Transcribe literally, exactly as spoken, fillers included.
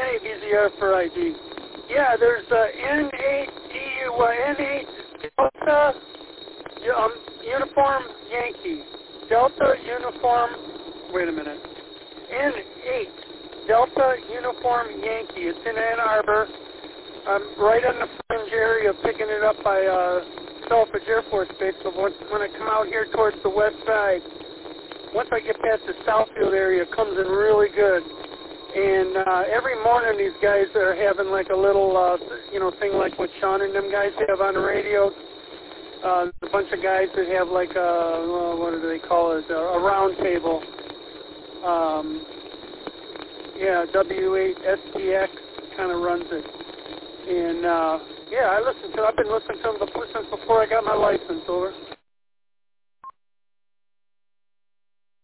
Hey, V Z R for I D. Yeah, there's uh, N eight D U, uh, N eight Delta um, Uniform Yankee. Delta Uniform, wait a minute. N eight Delta Uniform Yankee. It's in Ann Arbor. I'm right on the fringe area, picking it up by uh, Selfridge Air Force Base. So once, when I come out here towards the west side, once I get past the Southfield area, it comes in really good. And uh, every morning these guys are having like a little, uh, you know, thing like what Sean and them guys have on the radio. Uh, a bunch of guys that have like a, uh, what do they call it, a, a round table. Um, yeah, W eight S T X kind of runs it. And, uh, yeah, I listen to, I've been listening to them before, since before I got my license, over.